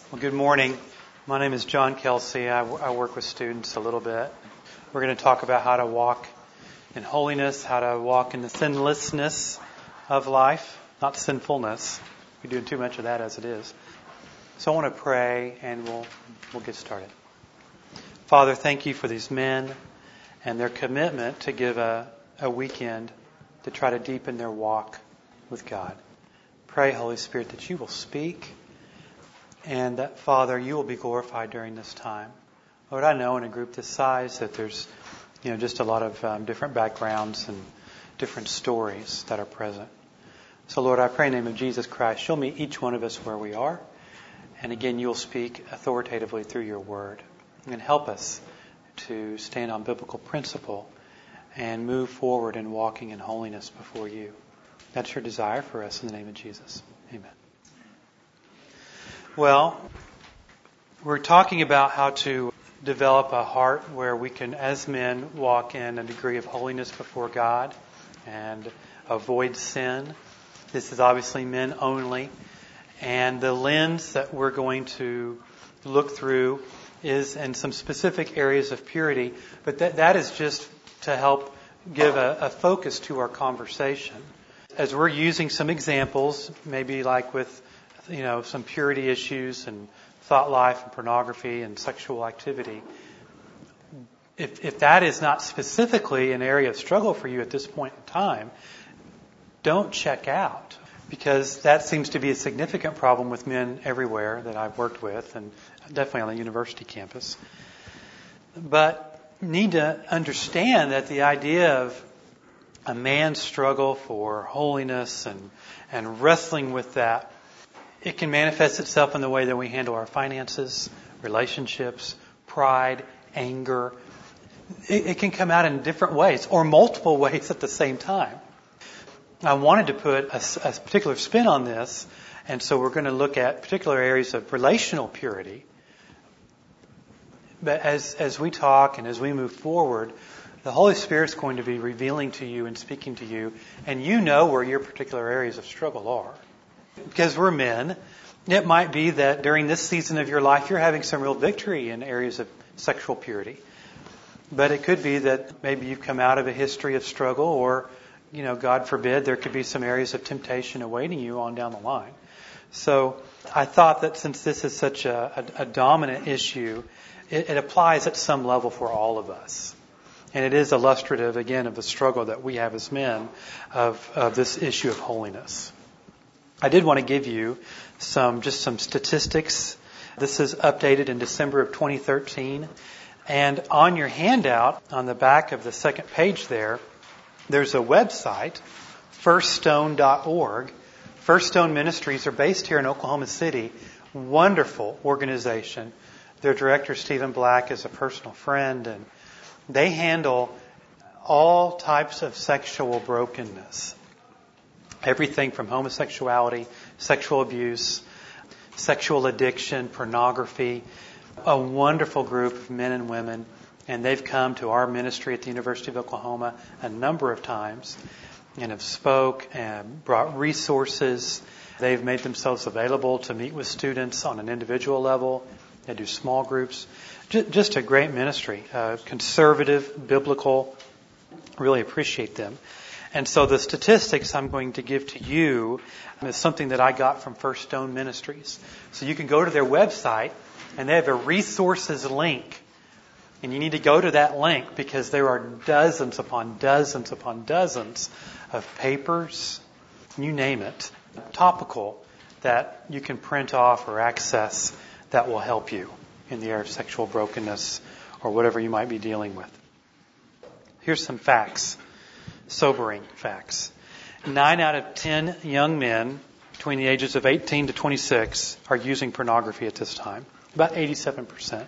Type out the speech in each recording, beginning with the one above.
Well, good morning. My name is John Kelsey. I work with students a little bit. We're going to talk about how to walk in holiness, how to walk in the sinlessness of life, not sinfulness. We're doing too much of that as it is. So I want to pray and we'll get started. Father, thank you for these men and their commitment to give a weekend to try to deepen their walk with God. Pray, Holy Spirit, that you will speak and that, Father, you will be glorified during this time. Lord, I know in a group this size that there's, just a lot of different backgrounds and different stories that are present. So, Lord, I pray in the name of Jesus Christ, you'll meet each one of us where we are. And again, you'll speak authoritatively through your word. And help us to stand on biblical principle and move forward in walking in holiness before you. That's your desire for us in the name of Jesus. Amen. Well, we're talking about how to develop a heart where we can, as men, walk in a degree of holiness before God and avoid sin. This is obviously men only. And the lens that we're going to look through is in some specific areas of purity. But that is just to help give a focus to our conversation. As we're using some examples, maybe like with some purity issues and thought life and pornography and sexual activity. If that is not specifically an area of struggle for you at this point in time, don't check out, because that seems to be a significant problem with men everywhere that I've worked with, and definitely on the university campus. But need to understand that the idea of a man's struggle for holiness and wrestling with that, it can manifest itself in the way that we handle our finances, relationships, pride, anger. It can come out in different ways or multiple ways at the same time. I wanted to put a particular spin on this, and so we're going to look at particular areas of relational purity. But as we talk and as we move forward, the Holy Spirit's going to be revealing to you and speaking to you, and you know where your particular areas of struggle are. Because we're men, it might be that during this season of your life you're having some real victory in areas of sexual purity. But it could be that maybe you've come out of a history of struggle, or, God forbid, there could be some areas of temptation awaiting you on down the line. So I thought that since this is such a dominant issue, it applies at some level for all of us. And it is illustrative, again, of the struggle that we have as men of this issue of holiness. I did want to give you some statistics. This is updated in December of 2013. And on your handout, on the back of the second page there's a website, firststone.org. First Stone Ministries are based here in Oklahoma City. Wonderful organization. Their director, Stephen Black, is a personal friend, and they handle all types of sexual brokenness. Everything from homosexuality, sexual abuse, sexual addiction, pornography. A wonderful group of men and women. And they've come to our ministry at the University of Oklahoma a number of times and have spoke and brought resources. They've made themselves available to meet with students on an individual level. They do small groups. Just a great ministry. Conservative, biblical. Really appreciate them. And so the statistics I'm going to give to you is something that I got from First Stone Ministries. So you can go to their website, and they have a resources link. And you need to go to that link because there are dozens upon dozens upon dozens of papers, you name it, topical, that you can print off or access that will help you in the area of sexual brokenness or whatever you might be dealing with. Here's some facts. Sobering facts. 9 out of 10 young men between the ages of 18 to 26 are using pornography at this time. About 87%.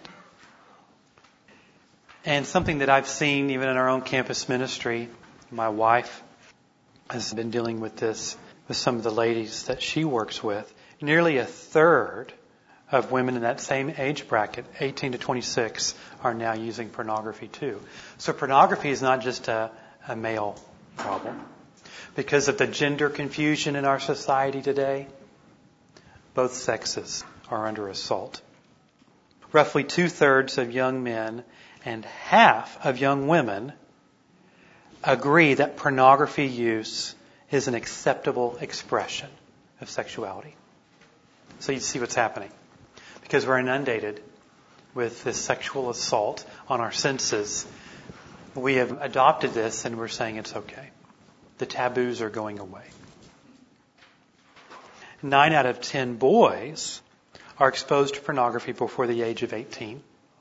And something that I've seen even in our own campus ministry, my wife has been dealing with this with some of the ladies that she works with. Nearly a third of women in that same age bracket, 18 to 26, are now using pornography too. So pornography is not just a male problem. Because of the gender confusion in our society today, both sexes are under assault. Roughly 2/3 of young men and half of young women agree that pornography use is an acceptable expression of sexuality. So you see what's happening. Because we're inundated with this sexual assault on our senses, we have adopted this and we're saying it's okay. The taboos are going away. 9 out of 10 boys are exposed to pornography before the age of 18.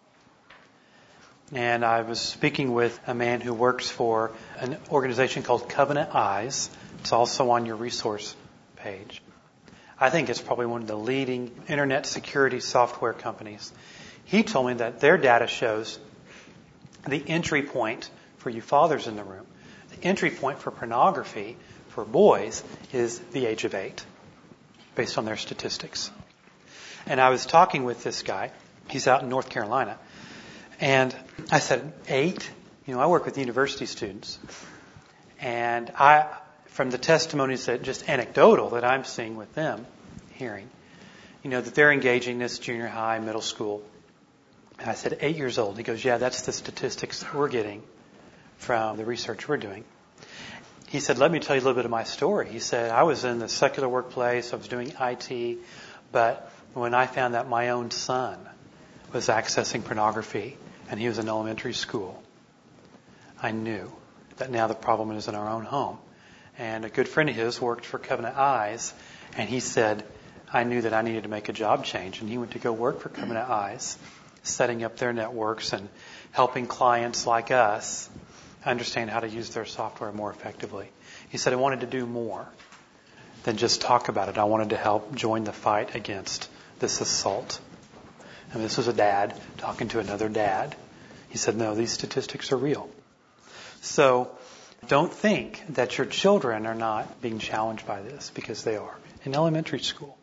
And I was speaking with a man who works for an organization called Covenant Eyes. It's also on your resource page. I think it's probably one of the leading internet security software companies. He told me that their data shows the entry point for you fathers in the room. The entry point for pornography for boys is the age of 8, based on their statistics. And I was talking with this guy. He's out in North Carolina. And I said, 8? I work with university students. And from the testimonies that just anecdotal that I'm seeing with them, hearing, that they're engaging this junior high, middle school. And I said, 8 years old. He goes, yeah, that's the statistics that we're getting from the research we're doing. He said, let me tell you a little bit of my story. He said, I was in the secular workplace. I was doing IT. But when I found that my own son was accessing pornography and he was in elementary school, I knew that now the problem is in our own home. And a good friend of his worked for Covenant Eyes, and he said, I knew that I needed to make a job change. And he went to go work for Covenant Eyes, setting up their networks and helping clients like us understand how to use their software more effectively. He said, I wanted to do more than just talk about it. I wanted to help join the fight against this assault. And this was a dad talking to another dad. He said, no, these statistics are real. So don't think that your children are not being challenged by this, because they are in elementary school.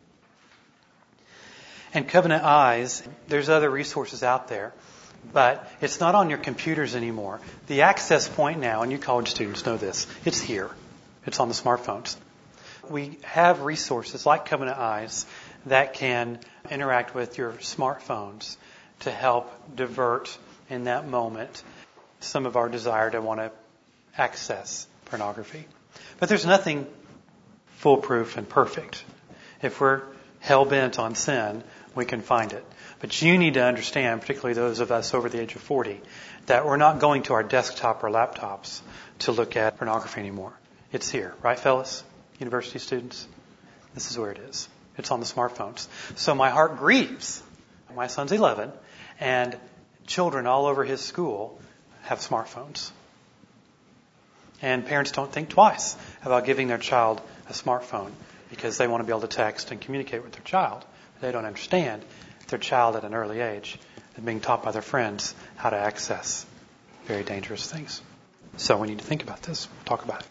And Covenant Eyes, there's other resources out there, but it's not on your computers anymore. The access point now, and you college students know this, it's here. It's on the smartphones. We have resources like Covenant Eyes that can interact with your smartphones to help divert in that moment some of our desire to want to access pornography. But there's nothing foolproof and perfect. If we're hell-bent on sin, we can find it. But you need to understand, particularly those of us over the age of 40, that we're not going to our desktop or laptops to look at pornography anymore. It's here. Right, fellas? University students? This is where it is. It's on the smartphones. So my heart grieves. My son's 11, and children all over his school have smartphones. And parents don't think twice about giving their child a smartphone because they want to be able to text and communicate with their child. They don't understand their child at an early age is being taught by their friends how to access very dangerous things. So we need to think about this. We'll talk about it.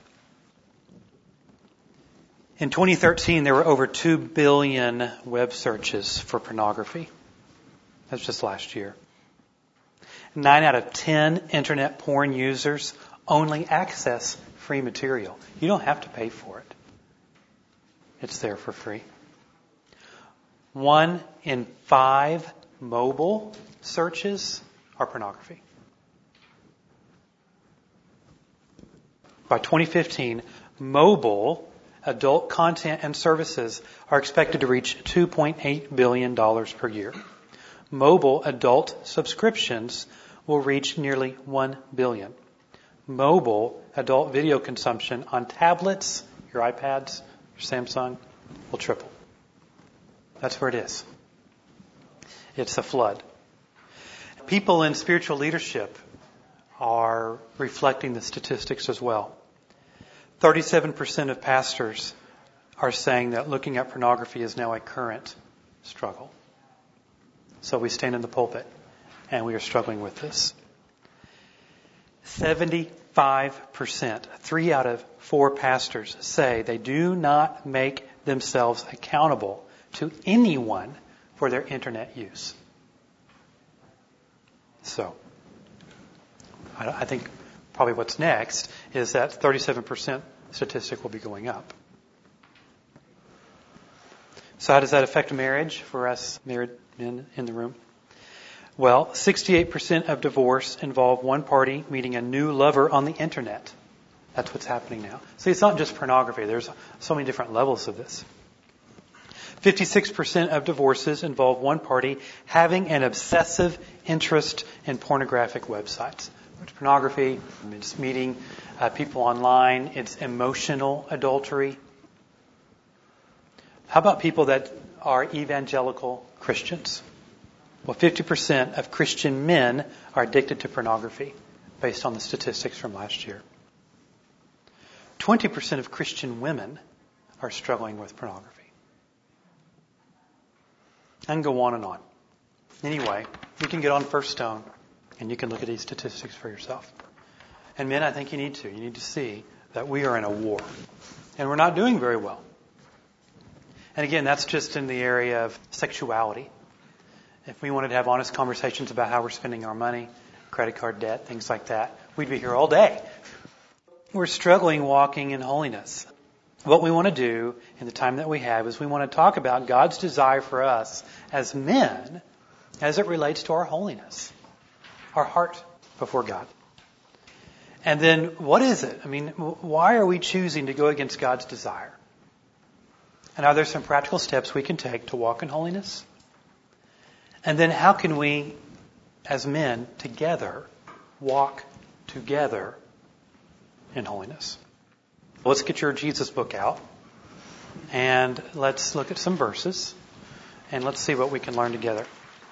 In 2013, there were over 2 billion web searches for pornography. That's just last year. 9 out of 10 internet porn users only access free material. You don't have to pay for it. It's there for free. 1 in 5 mobile searches are pornography. By 2015, mobile adult content and services are expected to reach $2.8 billion per year. Mobile adult subscriptions will reach nearly 1 billion. Mobile adult video consumption on tablets, your iPads, your Samsung, will triple. That's where it is. It's a flood. People in spiritual leadership are reflecting the statistics as well. 37% of pastors are saying that looking at pornography is now a current struggle. So we stand in the pulpit and we are struggling with this. 75%, 3 out of 4 pastors say they do not make themselves accountable to anyone for their internet use. So, I think probably what's next is that 37% statistic will be going up. So how does that affect marriage for us married men in the room? Well, 68% of divorce involve one party meeting a new lover on the internet. That's what's happening now. See, it's not just pornography. There's so many different levels of this. 56% of divorces involve one party having an obsessive interest in pornographic websites. It's pornography, it's meeting people online, it's emotional adultery. How about people that are evangelical Christians? Well, 50% of Christian men are addicted to pornography, based on the statistics from last year. 20% of Christian women are struggling with pornography. I can go on and on. Anyway, you can get on First Stone and you can look at these statistics for yourself. And men, I think you need to. You need to see that we are in a war. And we're not doing very well. And again, that's just in the area of sexuality. If we wanted to have honest conversations about how we're spending our money, credit card debt, things like that, we'd be here all day. We're struggling walking in holiness. What we want to do in the time that we have is we want to talk about God's desire for us as men as it relates to our holiness, our heart before God. And then what is it? I mean, why are we choosing to go against God's desire? And are there some practical steps we can take to walk in holiness? And then how can we, as men, together, walk together in holiness? Let's get your Jesus book out and let's look at some verses and let's see what we can learn together.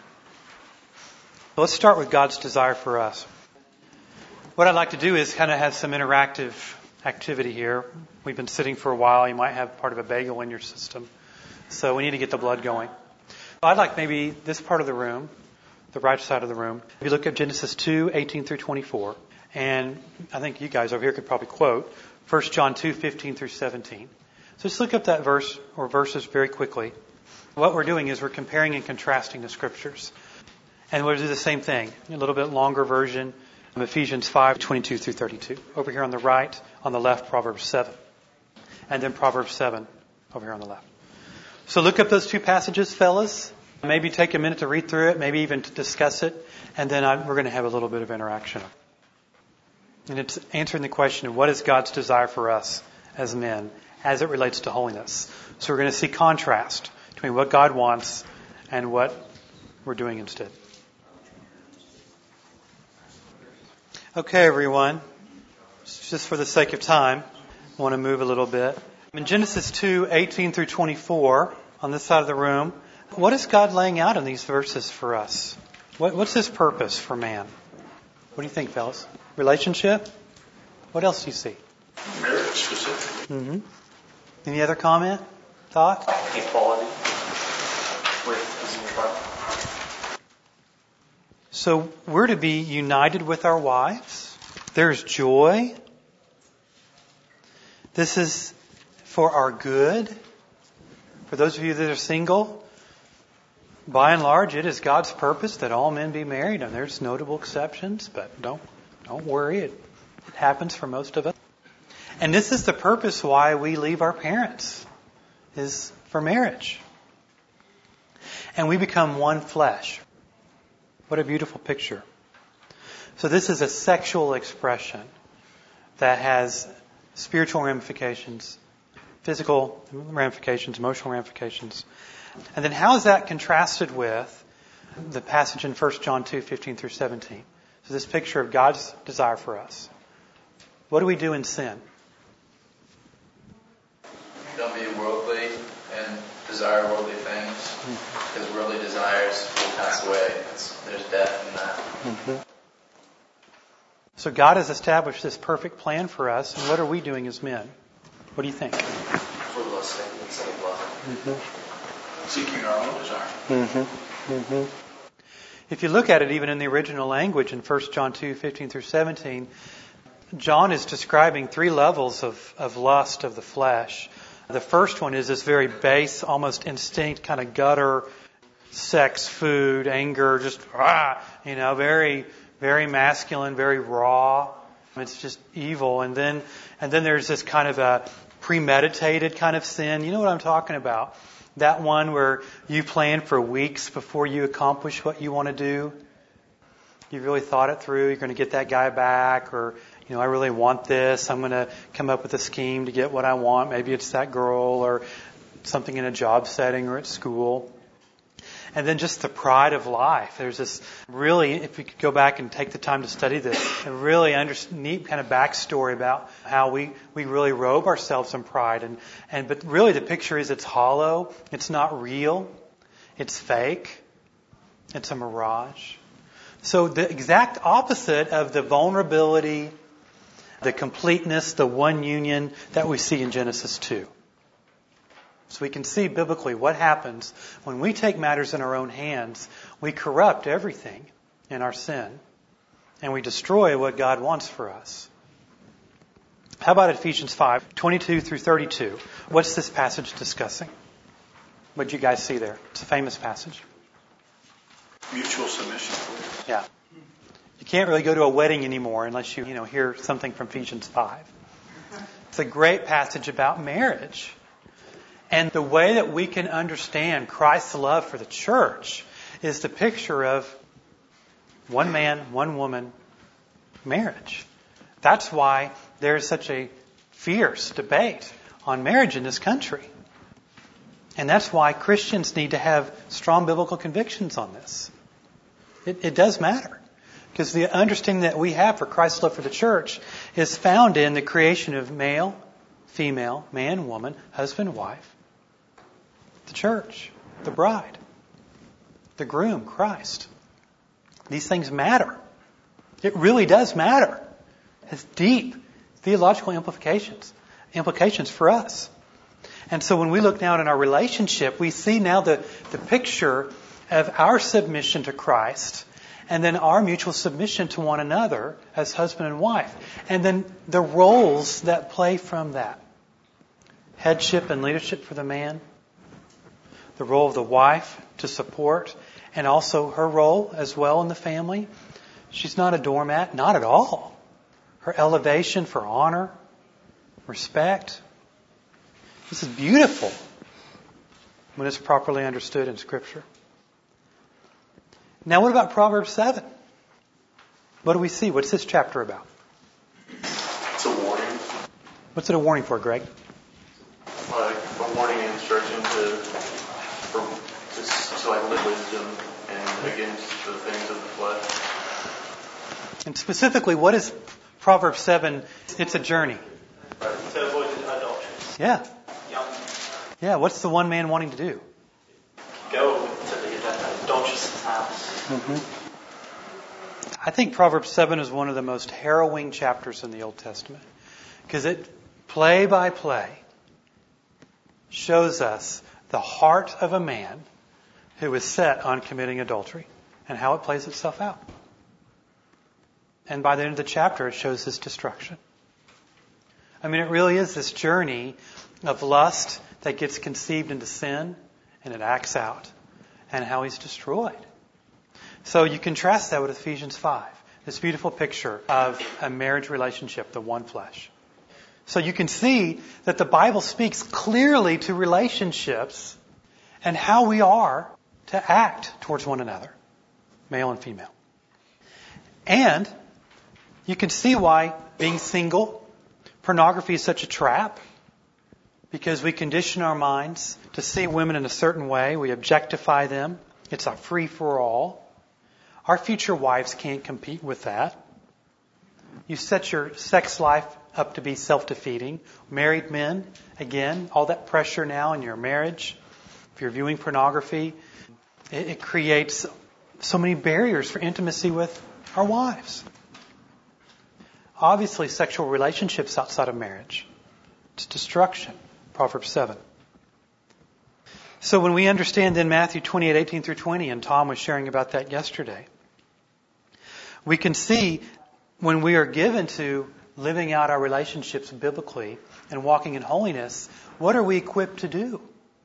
Let's start with God's desire for us. What I'd like to do is kind of have some interactive activity here. We've been sitting for a while. You might have part of a bagel in your system. So we need to get the blood going. I'd like maybe this part of the room, the right side of the room. If you look at Genesis 2:18 through 24, and I think you guys over here could probably quote 1 John 2:15 through 17. So just look up that verse or verses very quickly. What we're doing is we're comparing and contrasting the scriptures. And we'll do the same thing, a little bit longer version of Ephesians 5:22 through 32. Over here on the right, on the left, Proverbs 7. And then Proverbs 7 over here on the left. So look up those two passages, fellas. Maybe take a minute to read through it, maybe even to discuss it. And then we're going to have a little bit of interaction. And it's answering the question of what is God's desire for us as men as it relates to holiness. So we're going to see contrast between what God wants and what we're doing instead. Okay, everyone. Just for the sake of time, I want to move a little bit. In Genesis 2:18 through 24, on this side of the room, what is God laying out in these verses for us? What's His purpose for man? What do you think, fellas? Relationship? What else do you see? Marriage specifically. Mm-hmm. Any other comment? Thought? Equality with His tribe. So we're to be united with our wives. There's joy. This is for our good. For those of you that are single, by and large, it is God's purpose that all men be married. And there's notable exceptions, but don't worry. It happens for most of us. And this is the purpose why we leave our parents, is for marriage. And we become one flesh. What a beautiful picture. So this is a sexual expression that has spiritual ramifications, physical ramifications, emotional ramifications. And then how is that contrasted with the passage in 1 John 2:15 through 17? So this picture of God's desire for us. What do we do in sin? Don't be worldly and desire worldly things, because worldly desires will pass away. There's death in that. Mm-hmm. So God has established this perfect plan for us, and what are we doing as men? What do you think? Fruitless instead of love. Mm-hmm. Seeking our own desire. Mm-hmm. Mm-hmm. If you look at it even in the original language in 1 John 2:15 through 17, John is describing three levels of lust of the flesh. The first one is this very base, almost instinct, kind of gutter, sex, food, anger, just, very, very masculine, very raw. It's just evil. And then there's this kind of a premeditated kind of sin. You know what I'm talking about? That one where you plan for weeks before you accomplish what you want to do. You really thought it through. You're going to get that guy back, or, I really want this. I'm going to come up with a scheme to get what I want. Maybe it's that girl or something in a job setting or at school. And then just the pride of life. There's this really, if we could go back and take the time to study this, a really neat kind of backstory about how we really robe ourselves in pride. But really the picture is it's hollow. It's not real. It's fake. It's a mirage. So the exact opposite of the vulnerability, the completeness, the one union that we see in Genesis 2. So we can see biblically what happens when we take matters in our own hands. We corrupt everything in our sin, and we destroy what God wants for us. How about Ephesians 5:22 through 32? What's this passage discussing? What did you guys see there? It's a famous passage. Mutual submission. Yeah. You can't really go to a wedding anymore unless you hear something from Ephesians 5. It's a great passage about marriage. And the way that we can understand Christ's love for the church is the picture of one man, one woman marriage. That's why there's such a fierce debate on marriage in this country. And that's why Christians need to have strong biblical convictions on this. It does matter. Because the understanding that we have for Christ's love for the church is found in the creation of male, female, man, woman, husband, wife. The church, the bride, the groom, Christ. These things matter. It really does matter. It has deep theological implications for us. And so when we look now in our relationship, we see now the picture of our submission to Christ, and then our mutual submission to one another as husband and wife. And then the roles that play from that. Headship and leadership for the man. The role of the wife to support, and also her role as well in the family. She's not a doormat, not at all. Her elevation for honor, respect. This is beautiful when it's properly understood in Scripture. Now what about Proverbs 7? What do we see? What's this chapter about? It's a warning. What's it a warning for, Greg? A warning and instruction to live wisdom and against the things of the flesh. And specifically, what is Proverbs 7? It's a journey. Right. To avoid adulteries. Yeah. Yeah, what's the one man wanting to do? Go to the adulteress' house. Mm-hmm. I think Proverbs 7 is one of the most harrowing chapters in the Old Testament. Because it, play by play, shows us the heart of a man who is set on committing adultery and how it plays itself out. And by the end of the chapter, it shows his destruction. I mean, it really is this journey of lust that gets conceived into sin and it acts out, and how he's destroyed. So you contrast that with Ephesians 5, this beautiful picture of a marriage relationship, the one flesh. So you can see that the Bible speaks clearly to relationships and how we are to act towards one another, male and female. And you can see why being single, pornography is such a trap, because we condition our minds to see women in a certain way. We objectify them. It's a free-for-all. Our future wives can't compete with that. You set your sex life up to be self-defeating. Married men, again, all that pressure now in your marriage. If you're viewing pornography, it creates so many barriers for intimacy with our wives. Obviously, sexual relationships outside of marriage. It's destruction. Proverbs 7. So when we understand then Matthew 28:18 through 20, and Tom was sharing about that yesterday, we can see when we are given to living out our relationships biblically and walking in holiness, what are we equipped to do?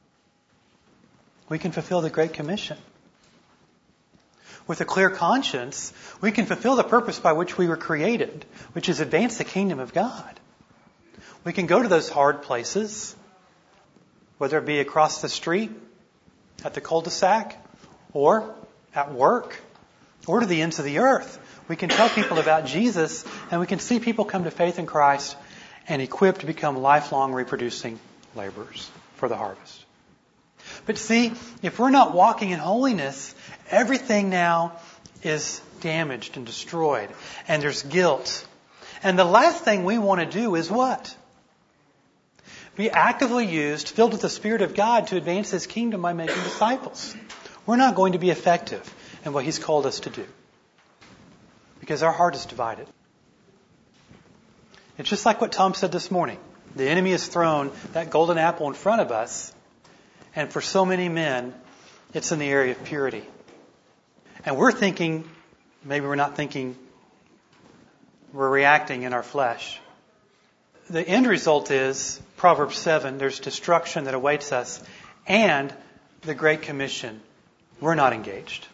We can fulfill the Great Commission. With a clear conscience, we can fulfill the purpose by which we were created, which is advance the kingdom of God. We can go to those hard places whether it be across the street, at the cul-de-sac, or at work, or to the ends of the earth. We can tell people about Jesus, and we can see people come to faith in Christ and equipped to become lifelong reproducing laborers for the harvest. But see, if we're not walking in holiness, everything now is damaged and destroyed, and there's guilt. And the last thing we want to do is what? Be actively used, filled with the Spirit of God to advance His kingdom by making disciples. We're not going to be effective in what He's called us to do, because our heart is divided. It's just like what Tom said this morning. The enemy has thrown that golden apple in front of us, and for so many men, it's in the area of purity. And we're thinking, maybe we're not thinking, we're reacting in our flesh. The end result is, Proverbs 7, there's destruction that awaits us, and the Great Commission. We're not engaged.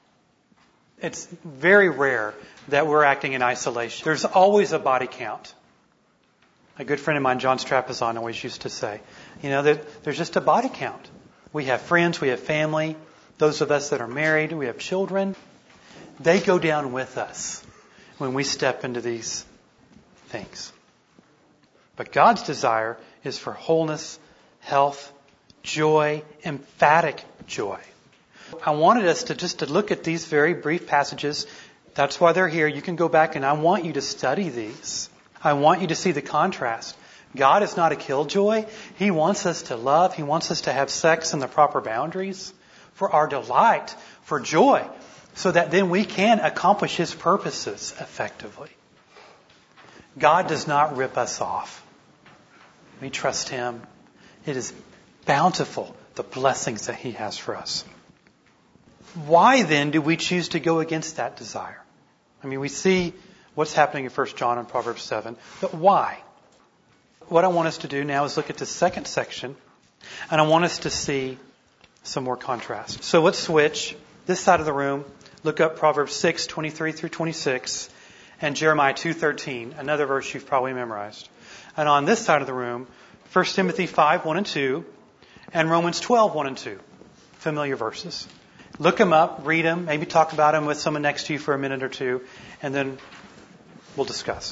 It's very rare that we're acting in isolation. There's always a body count. A good friend of mine, John Strapazon, always used to say, there's just a body count. We have friends, we have family, those of us that are married, we have children. They go down with us when we step into these things. But God's desire is for wholeness, health, joy, emphatic joy. I wanted us to look at these very brief passages. That's why they're here. You can go back and I want you to study these. I want you to see the contrast. God is not a killjoy. He wants us to love. He wants us to have sex in the proper boundaries for our delight, for joy, so that then we can accomplish His purposes effectively. God does not rip us off. We trust Him. It is bountiful, the blessings that He has for us. Why then do we choose to go against that desire? We see what's happening in 1 John and Proverbs 7, but why? What I want us to do now is look at the second section, and I want us to see some more contrast. So let's switch this side of the room, look up Proverbs 6, 23 through 26, and Jeremiah 2:13, another verse you've probably memorized. And on this side of the room, 1 Timothy 5, 1 and 2, and Romans 12, 1 and 2. Familiar verses. Look them up, read them, maybe talk about them with someone next to you for a minute or two, and then we'll discuss.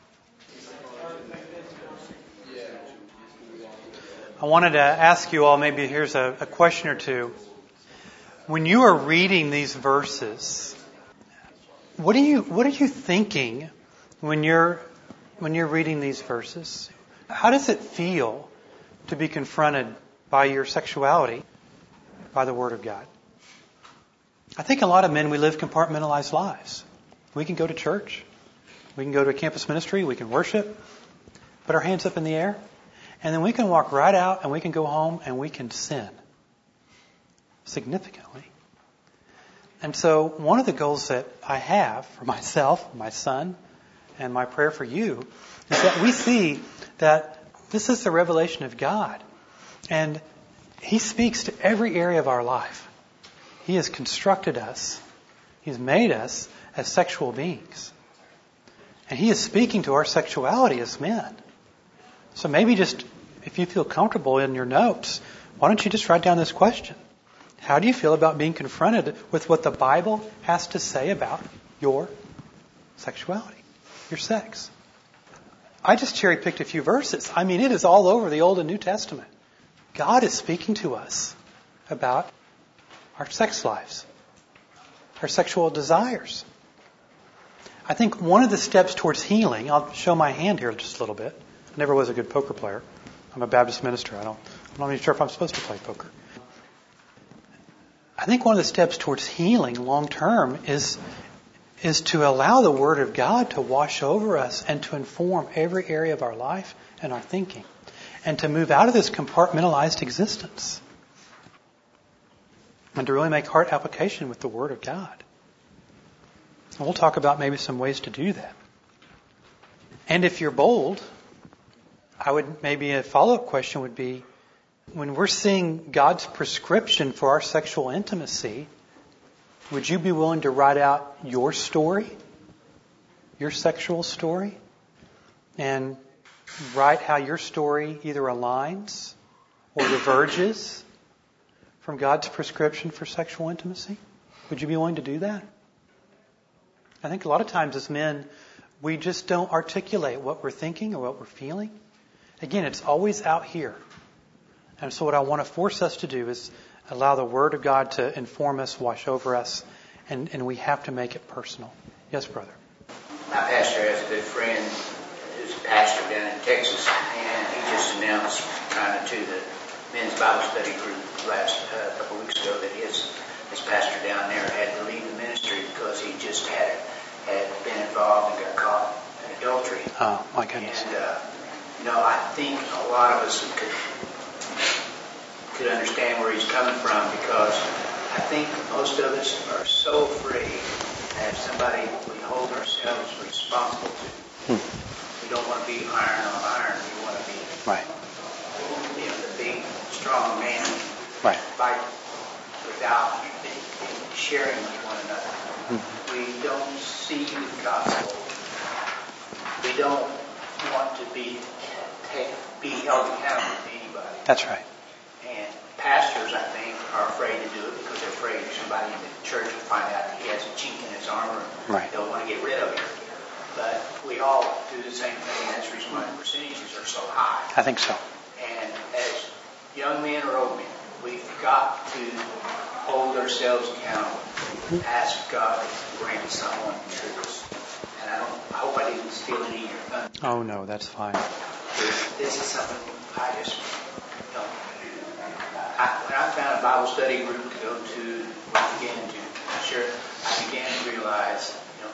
I wanted to ask you all, maybe here's a question or two. When you are reading these verses, what are you thinking when you're reading these verses? How does it feel to be confronted by your sexuality by the Word of God? I think a lot of men, we live compartmentalized lives. We can go to church. We can go to a campus ministry. We can worship. Put our hands up in the air. And then we can walk right out and we can go home and we can sin significantly. And so one of the goals that I have for myself, my son, and my prayer for you is that we see that this is the revelation of God. And He speaks to every area of our life. He has constructed us. He's made us as sexual beings. And He is speaking to our sexuality as men. So maybe just, if you feel comfortable in your notes, why don't you just write down this question? How do you feel about being confronted with what the Bible has to say about your sexuality, your sex? I just cherry-picked a few verses. It is all over the Old and New Testament. God is speaking to us about our sex lives, our sexual desires. I think one of the steps towards healing, I'll show my hand here just a little bit. I never was a good poker player. I'm a Baptist minister. I'm not even sure if I'm supposed to play poker. I think one of the steps towards healing long term is to allow the Word of God to wash over us and to inform every area of our life and our thinking, and to move out of this compartmentalized existence and to really make heart application with the Word of God. And we'll talk about maybe some ways to do that. And if you're bold, maybe a follow-up question would be, when we're seeing God's prescription for our sexual intimacy, would you be willing to write out your story, your sexual story, and write how your story either aligns or diverges from God's prescription for sexual intimacy? Would you be willing to do that? I think a lot of times as men, we just don't articulate what we're thinking or what we're feeling. Again, it's always out here. And so what I want to force us to do is allow the Word of God to inform us, wash over us, and we have to make it personal. Yes, brother? My pastor has a good friend who's a pastor down in Texas, and he just announced kind of to the men's Bible study group last couple of weeks ago that his pastor down there had to leave the ministry because he just had been involved and got caught in adultery. Oh, my goodness. And, I think a lot of us could understand where he's coming from, because I think most of us are so afraid to have somebody we hold ourselves responsible to. We don't want to be iron on iron. We want to be the big, strong man, fight without sharing with one another. We don't see the gospel. We don't want to be held accountable to anybody. That's right. And pastors, I think, are afraid to do it because they're afraid somebody in the church will find out that he has a chink in his armor and they'll want to get rid of him. But we all do the same thing. That's the reason why the percentages are so high. I think so. And as young men or old men, we've got to hold ourselves accountable. Ask God to grant someone truth. And I hope I didn't steal any of your thunder. Oh, no, that's fine. This is something I just don't. When I found a Bible study group to go to, I began to realize,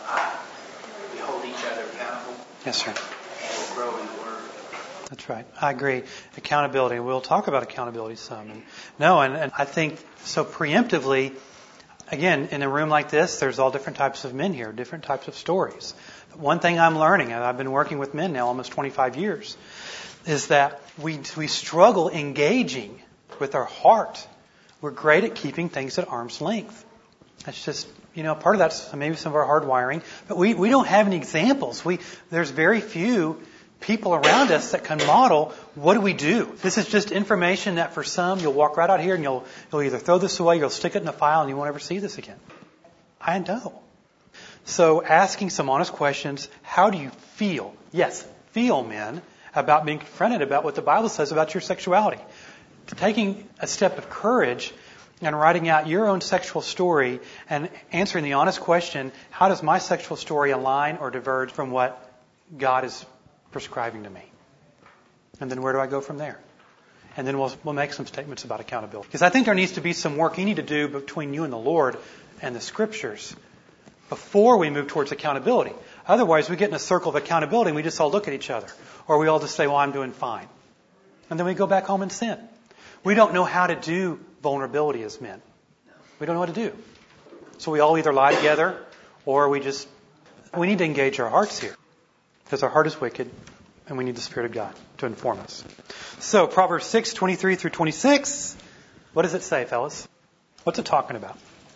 we hold each other accountable. Yes, sir. And we'll grow in the Word. That's right. I agree. Accountability. We'll talk about accountability some. And I think so preemptively, again, in a room like this, there's all different types of men here, different types of stories. But one thing I'm learning, and I've been working with men now almost 25 years, is that we struggle engaging with our heart. We're great at keeping things at arm's length. That's just, part of that's maybe some of our hardwiring. But we don't have any examples. There's very few people around us that can model what do we do. This is just information that for some, you'll walk right out here and you'll either throw this away, you'll stick it in a file, and you won't ever see this again. I know. So asking some honest questions, how do you feel? Yes, feel, men, about being confronted about what the Bible says about your sexuality. Taking a step of courage and writing out your own sexual story and answering the honest question, how does my sexual story align or diverge from what God is prescribing to me? And then where do I go from there? And then we'll make some statements about accountability. Because I think there needs to be some work you need to do between you and the Lord and the Scriptures before we move towards accountability. Otherwise, we get in a circle of accountability and we just all look at each other. Or we all just say, well, I'm doing fine. And then we go back home and sin. We don't know how to do vulnerability as men. We don't know what to do. So we all either lie together or we need to engage our hearts here. Because our heart is wicked and we need the Spirit of God to inform us. So Proverbs 6:23 through 26. What does it say, fellas? What's it talking about?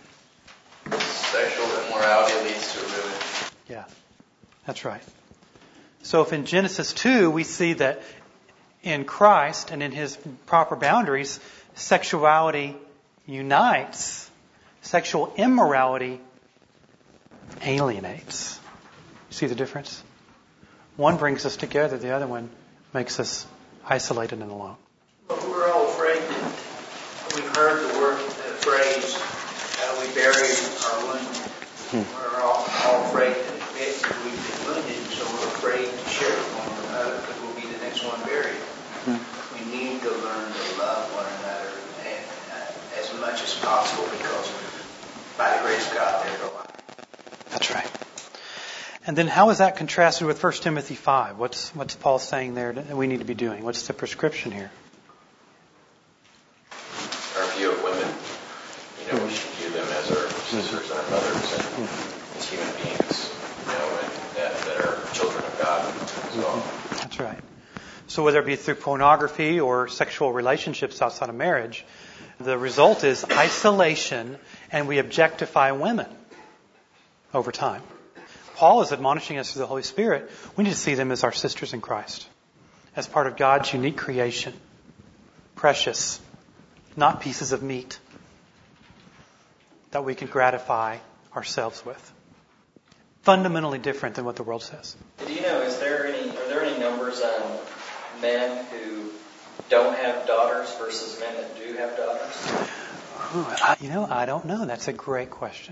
Sexual immorality leads to ruin. Yeah, that's right. So if in Genesis 2 we see that in Christ and in His proper boundaries, sexuality unites, sexual immorality alienates. See the difference? One brings us together, the other one makes us isolated and alone. But we're all afraid that we've heard the phrase, we bury our wound. We're all afraid that we've been wounded, so we're afraid to share with one another because we'll be the next one buried. We need to learn to love one another as much as possible because by the grace of God, they're alive. That's right. And then how is that contrasted with 1 Timothy 5? What's Paul saying there that we need to be doing? What's the prescription here? Our view of women, we should view them as our sisters and our mothers and as human beings, and that are children of God as well. That's right. So whether it be through pornography or sexual relationships outside of marriage, the result is isolation and we objectify women over time. Paul is admonishing us through the Holy Spirit. We need to see them as our sisters in Christ, as part of God's unique creation. precious, not pieces of meat that we can gratify ourselves with. Fundamentally different than what the world says. Do you know, are there any numbers on men who don't have daughters versus men that do have daughters? I don't know. That's a great question.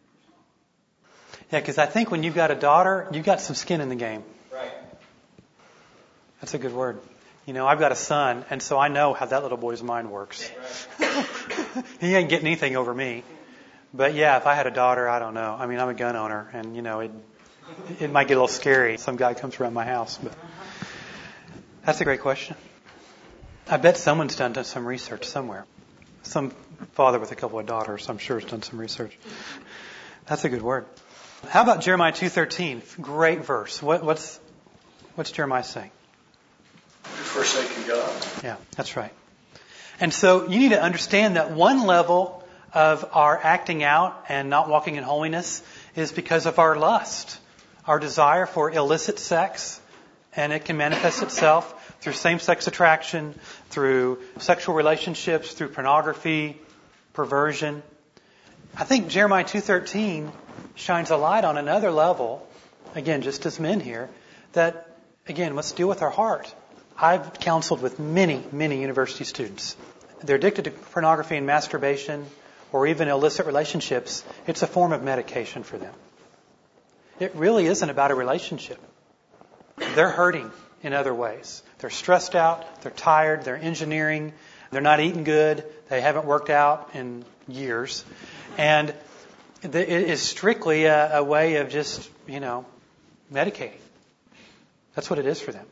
Yeah, because I think when you've got a daughter, you've got some skin in the game. Right. That's a good word. I've got a son, and so I know how that little boy's mind works. Right. He ain't getting anything over me. But yeah, if I had a daughter, I don't know. I mean, I'm a gun owner, and it might get a little scary. Some guy comes around my house, but that's a great question. I bet someone's done some research somewhere. Some father with a couple of daughters, I'm sure, has done some research. That's a good word. How about Jeremiah 2:13? Great verse. What's Jeremiah saying? Forsaking God. Yeah, that's right. And so you need to understand that one level of our acting out and not walking in holiness is because of our lust, our desire for illicit sex, and it can manifest itself through same-sex attraction, through sexual relationships, through pornography, perversion. I think Jeremiah 2:13 shines a light on another level, again, just as men here, that, again, let's deal with our heart. I've counseled with many, many university students. They're addicted to pornography and masturbation or even illicit relationships. It's a form of medication for them. It really isn't about a relationship. They're hurting in other ways. They're stressed out, they're tired, they're engineering, they're not eating good, they haven't worked out in years. And it is strictly a way of just, medicating. That's what it is for them.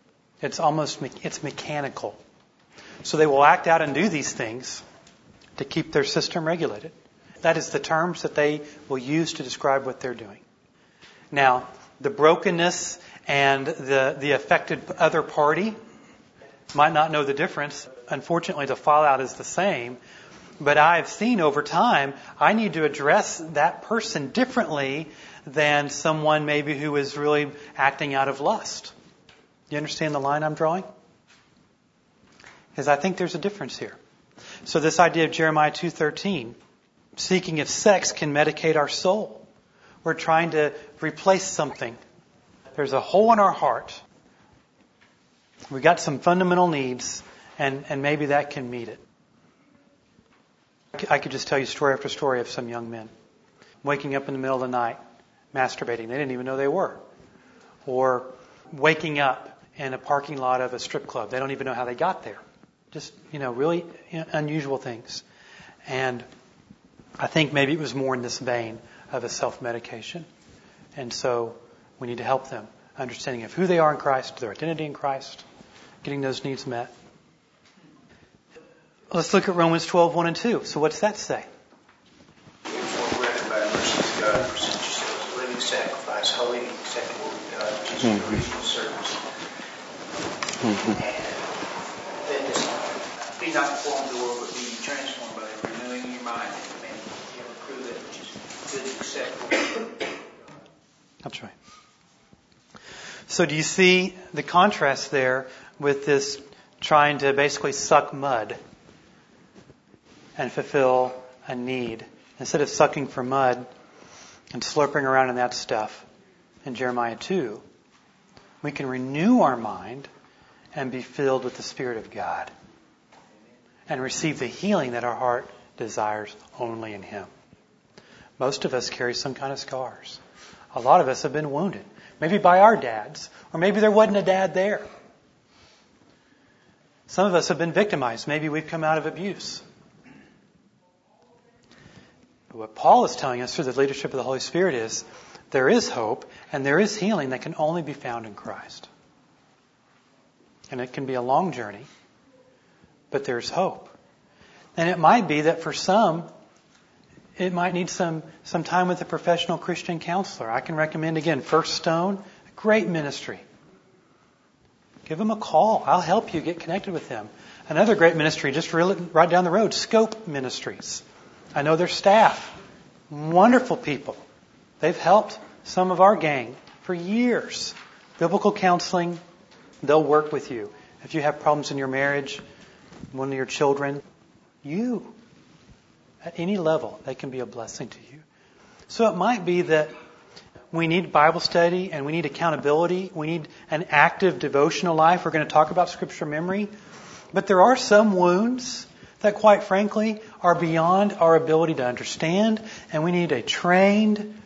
It's mechanical. So they will act out and do these things to keep their system regulated. That is the terms that they will use to describe what they're doing. Now, the brokenness and the affected other party might not know the difference. Unfortunately, the fallout is the same. But I've seen over time, I need to address that person differently than someone maybe who is really acting out of lust. You understand the line I'm drawing? Because I think there's a difference here. So this idea of Jeremiah 2:13, seeking of sex can medicate our soul. We're trying to replace something. There's a hole in our heart. We've got some fundamental needs, and maybe that can meet it. I could just tell you story after story of some young men waking up in the middle of the night, masturbating. They didn't even know they were. Or waking up in a parking lot of a strip club. They don't even know how they got there. Just, really unusual things. And I think maybe it was more in this vein of a self-medication. And so we need to help them. Understanding of who they are in Christ, their identity in Christ, getting those needs met. Let's look at Romans 12:1 and 2. So what's that say? Therefore, brethren, by the mercies of God, present yourselves a living sacrifice, holy and acceptable to God, which is your reasonable service. And then this, be not conformed to the world, but be ye transformed by the renewing of your mind, and may you ever prove that which is good and acceptable. That's right. So do you see the contrast there with this trying to basically suck mud and fulfill a need? Instead of sucking for mud and slurping around in that stuff in Jeremiah 2, we can renew our mind and be filled with the Spirit of God and receive the healing that our heart desires only in Him. Most of us carry some kind of scars. A lot of us have been wounded. Maybe by our dads, or maybe there wasn't a dad there. Some of us have been victimized. Maybe we've come out of abuse. But what Paul is telling us through the leadership of the Holy Spirit is there is hope and there is healing that can only be found in Christ. And it can be a long journey, but there's hope. And it might be that for some, it might need some time with a professional Christian counselor. I can recommend, again, First Stone, a great ministry. Give them a call. I'll help you get connected with them. Another great ministry just right down the road, Scope Ministries. I know their staff. Wonderful people. They've helped some of our gang for years. Biblical counseling, they'll work with you. If you have problems in your marriage, one of your children, you. At any level, they can be a blessing to you. So it might be that we need Bible study and we need accountability. We need an active devotional life. We're going to talk about scripture memory. But there are some wounds that, quite frankly, are beyond our ability to understand. And we need a trained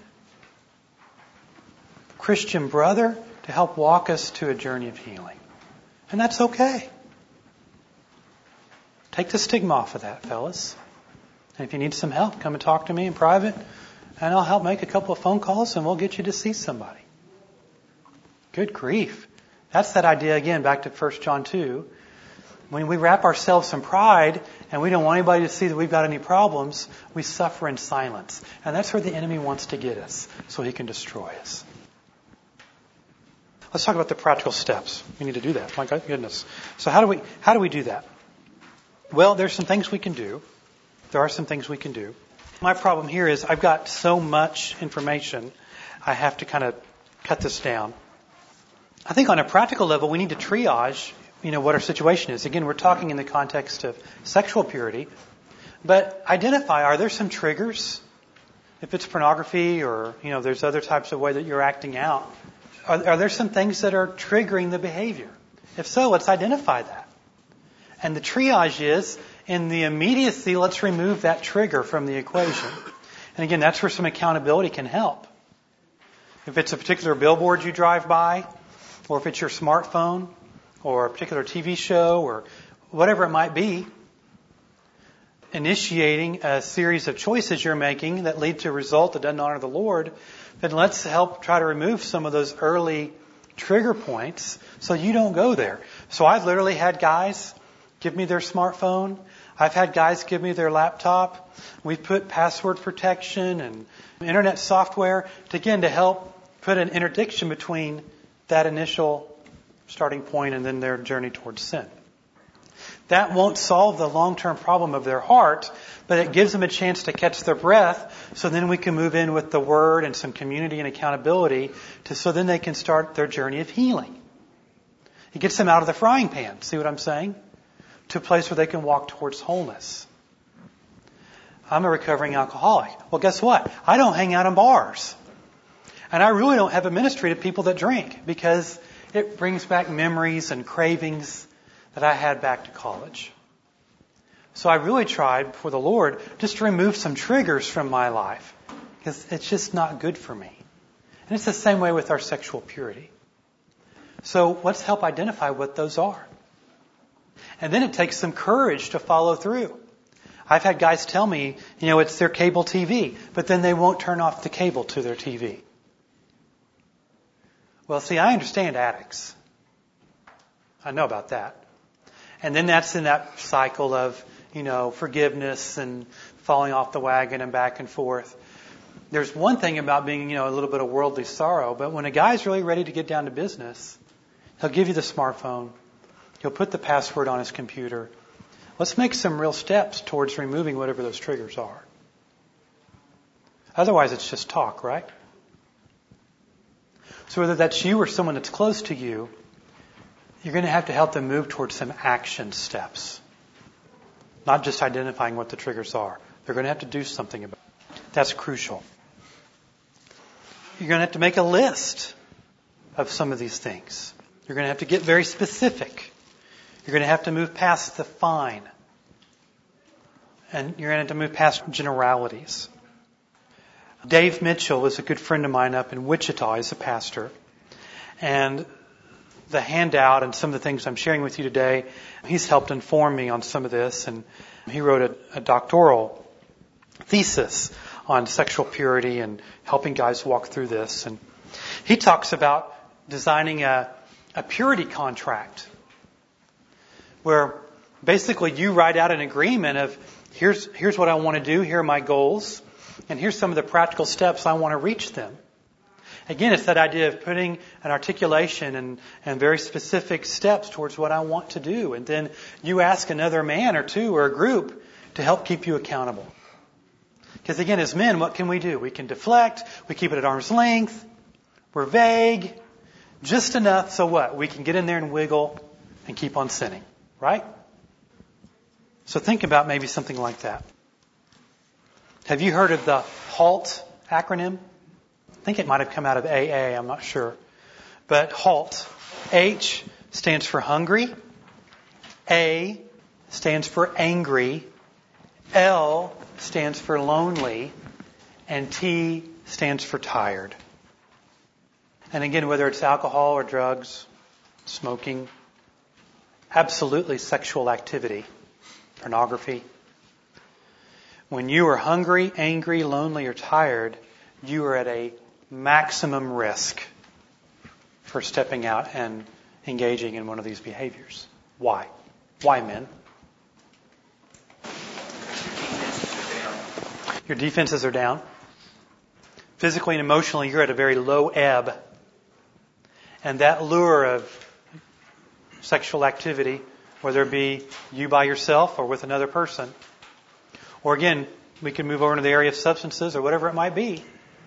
Christian brother to help walk us to a journey of healing. And that's okay. Take the stigma off of that, fellas. And if you need some help, come and talk to me in private, and I'll help make a couple of phone calls, and we'll get you to see somebody. Good grief. That's that idea, again, back to 1 John 2. When we wrap ourselves in pride, and we don't want anybody to see that we've got any problems, we suffer in silence. And that's where the enemy wants to get us, so he can destroy us. Let's talk about the practical steps. We need to do that. My goodness. So how do we do that? Well, there's some things we can do. There are some things we can do. My problem here is I've got so much information, I have to kind of cut this down. I think on a practical level, we need to triage, what our situation is. Again, we're talking in the context of sexual purity, but identify, are there some triggers? If it's pornography or, there's other types of way that you're acting out, are there some things that are triggering the behavior? If so, let's identify that. And the triage is, in the immediacy, let's remove that trigger from the equation. And again, that's where some accountability can help. If it's a particular billboard you drive by, or if it's your smartphone, or a particular TV show, or whatever it might be, initiating a series of choices you're making that lead to a result that doesn't honor the Lord, then let's help try to remove some of those early trigger points so you don't go there. So I've literally had guys give me their smartphone. I've had guys give me their laptop. We've put password protection and internet software to help put an interdiction between that initial starting point and then their journey towards sin. That won't solve the long-term problem of their heart, but it gives them a chance to catch their breath, so then we can move in with the Word and some community and accountability so then they can start their journey of healing. It gets them out of the frying pan, see what I'm saying? To a place where they can walk towards wholeness. I'm a recovering alcoholic. Well, guess what? I don't hang out in bars. And I really don't have a ministry to people that drink because it brings back memories and cravings that I had back to college. So I really tried before the Lord just to remove some triggers from my life because it's just not good for me. And it's the same way with our sexual purity. So let's help identify what those are. And then it takes some courage to follow through. I've had guys tell me, it's their cable TV, but then they won't turn off the cable to their TV. Well, see, I understand addicts. I know about that. And then that's in that cycle of, forgiveness and falling off the wagon and back and forth. There's one thing about being, a little bit of worldly sorrow, but when a guy's really ready to get down to business, he'll give you the smartphone. He'll put the password on his computer. Let's make some real steps towards removing whatever those triggers are. Otherwise, it's just talk, right? So whether that's you or someone that's close to you, you're going to have to help them move towards some action steps. Not just identifying what the triggers are. They're going to have to do something about it. That's crucial. You're going to have to make a list of some of these things. You're going to have to get very specific. You're going to have to move past the fine. And you're going to have to move past generalities. Dave Mitchell is a good friend of mine up in Wichita. He's a pastor. And the handout and some of the things I'm sharing with you today, he's helped inform me on some of this. And he wrote a doctoral thesis on sexual purity and helping guys walk through this. And he talks about designing a purity contract where basically you write out an agreement of here's what I want to do, here are my goals, and here's some of the practical steps I want to reach them. Again, it's that idea of putting an articulation and very specific steps towards what I want to do. And then you ask another man or two or a group to help keep you accountable. Because again, as men, what can we do? We can deflect, we keep it at arm's length, we're vague, just enough so what? We can get in there and wiggle and keep on sinning. Right? So think about maybe something like that. Have you heard of the HALT acronym? I think it might have come out of AA, I'm not sure. But HALT. H stands for hungry. A stands for angry. L stands for lonely. And T stands for tired. And again, whether it's alcohol or drugs, smoking, absolutely sexual activity, pornography. When you are hungry, angry, lonely, or tired, you are at a maximum risk for stepping out and engaging in one of these behaviors. Why? Why, men? Your defenses are down. Physically and emotionally, you're at a very low ebb. And that lure of sexual activity, whether it be you by yourself or with another person, or again, we can move over into the area of substances or whatever it might be.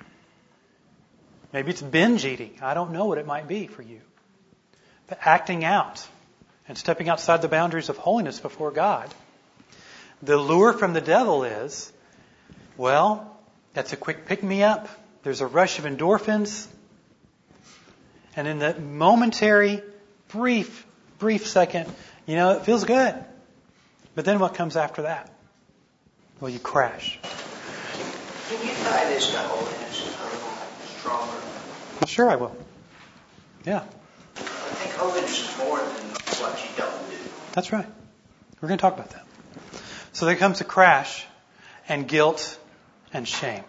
Maybe it's binge eating. I don't know what it might be for you. But acting out and stepping outside the boundaries of holiness before God. The lure from the devil is, well, that's a quick pick-me-up. There's a rush of endorphins. And in the momentary, brief second, it feels good. But then what comes after that? Well, you crash. Can you tie this to holiness a little stronger? Sure, I will. Yeah. I think holiness is more than what you don't do. That's right. We're going to talk about that. So there comes a crash and guilt and shame.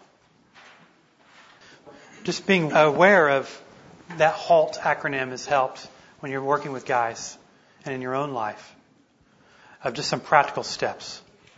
Just being aware of that HALT acronym has helped when you're working with guys and in your own life, of just some practical steps.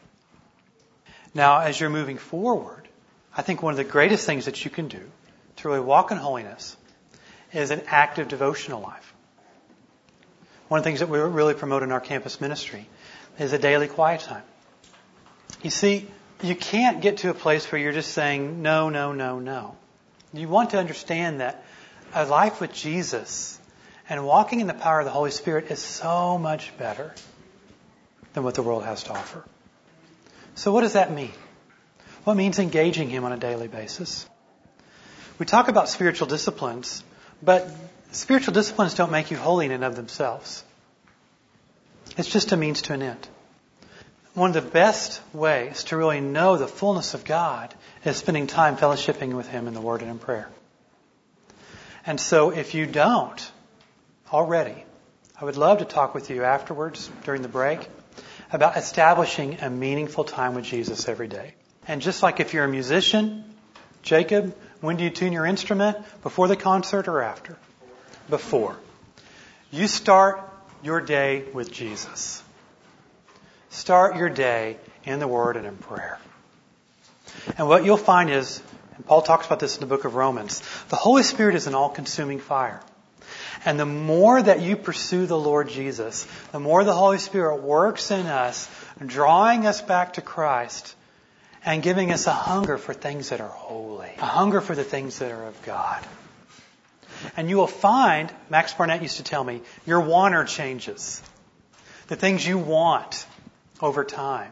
Now, as you're moving forward, I think one of the greatest things that you can do to really walk in holiness is an active devotional life. One of the things that we really promote in our campus ministry is a daily quiet time. You see, you can't get to a place where you're just saying, no, no, no, no. You want to understand that a life with Jesus and walking in the power of the Holy Spirit is so much better than what the world has to offer. So what does that mean? Well, it means engaging Him on a daily basis. We talk about spiritual disciplines, but spiritual disciplines don't make you holy in and of themselves. It's just a means to an end. One of the best ways to really know the fullness of God is spending time fellowshipping with Him in the Word and in prayer. And so if you don't already, I would love to talk with you afterwards during the break about establishing a meaningful time with Jesus every day. And just like if you're a musician, Jacob, when do you tune your instrument? Before the concert or after? Before. You start your day with Jesus. Start your day in the Word and in prayer. And what you'll find is, and Paul talks about this in the book of Romans, the Holy Spirit is an all-consuming fire. And the more that you pursue the Lord Jesus, the more the Holy Spirit works in us, drawing us back to Christ and giving us a hunger for things that are holy, a hunger for the things that are of God. And you will find, Max Barnett used to tell me, your wanter changes. The things you want over time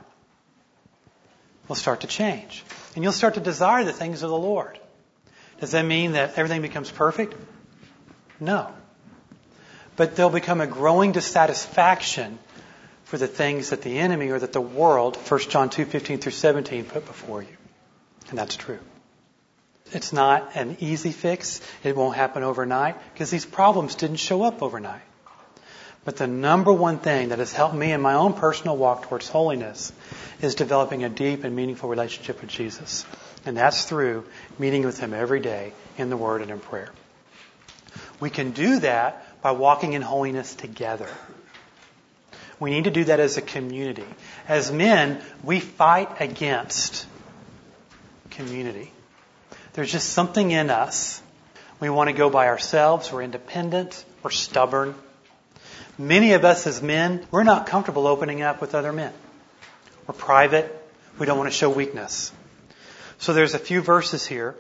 will start to change. And you'll start to desire the things of the Lord. Does that mean that everything becomes perfect? No. But there'll become a growing dissatisfaction for the things that the enemy or that the world, 1 John 2:15 through 17, put before you. And that's true. It's not an easy fix. It won't happen overnight because these problems didn't show up overnight. But the number one thing that has helped me in my own personal walk towards holiness is developing a deep and meaningful relationship with Jesus. And that's through meeting with Him every day in the Word and in prayer. We can do that by walking in holiness together. We need to do that as a community. As men, we fight against community. There's just something in us. We want to go by ourselves. We're independent. We're stubborn. Many of us as men, we're not comfortable opening up with other men. We're private. We don't want to show weakness. So there's a few verses here.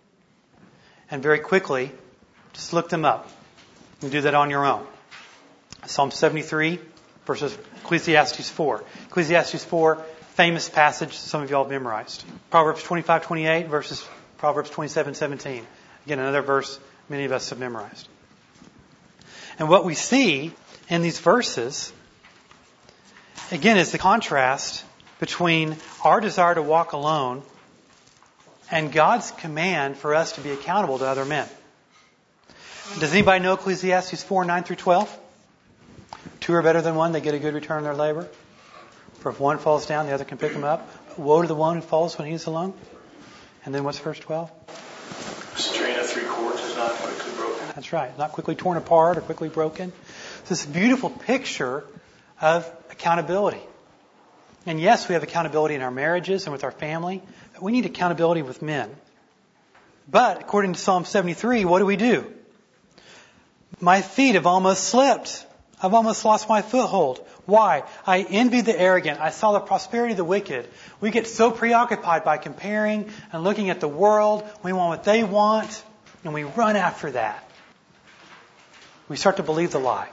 And very quickly, just look them up. You can do that on your own. Psalm 73, versus Ecclesiastes 4. Ecclesiastes 4, famous passage some of y'all have memorized. Proverbs 25:28 versus Proverbs 27:17. Again, another verse many of us have memorized. And what we see in these verses, again, is the contrast between our desire to walk alone and God's command for us to be accountable to other men. Does anybody know Ecclesiastes 4, 9 through 12? 2 are better than 1. They get a good return on their labor. For if one falls down, the other can pick him up. Woe to the one who falls when he is alone. And then what's verse 12? Strain of 3 cords is not quickly broken. That's right. Not quickly torn apart or quickly broken. So this beautiful picture of accountability. And yes, we have accountability in our marriages and with our family, but we need accountability with men. But according to Psalm 73, what do? My feet have almost slipped. I've almost lost my foothold. Why? I envy the arrogant. I saw the prosperity of the wicked. We get so preoccupied by comparing and looking at the world. We want what they want, and we run after that. We start to believe the lie.